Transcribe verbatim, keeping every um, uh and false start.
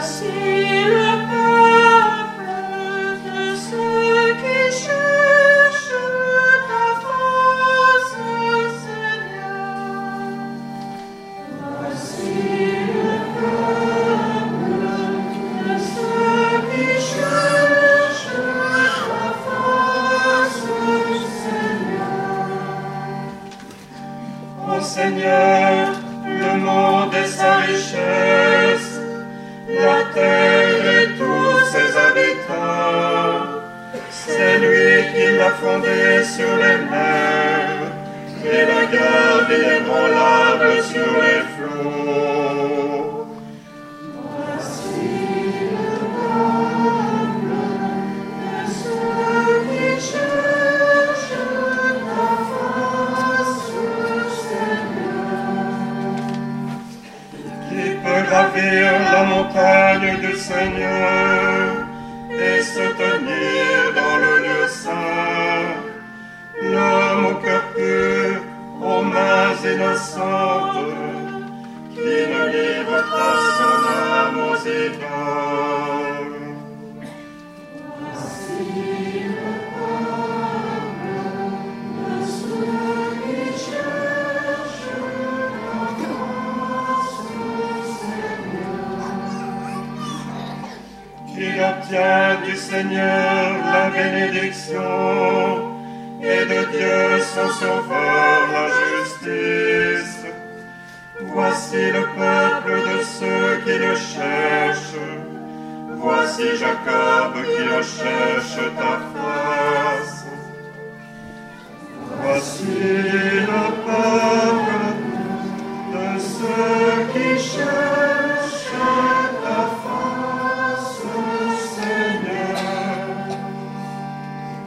Seigneur, le monde est sa richesse, la terre et tous ses habitants. C'est lui qui l'a fondée sur les mers et la garde inébranlable sur les flots. Voici le peuple de ceux qui cherchent ta face, gravir la montagne du Seigneur et se tenir dans le lieu saint. L'homme au cœur pur, aux mains innocentes, qui ne livre pas son âme aux idoles. Voici le peuple de ceux qui cherchent ta face. Il obtient du Seigneur la bénédiction et de Dieu son sauveur la justice. Voici le peuple de ceux qui le cherchent. Voici Jacob qui recherche ta face. Voici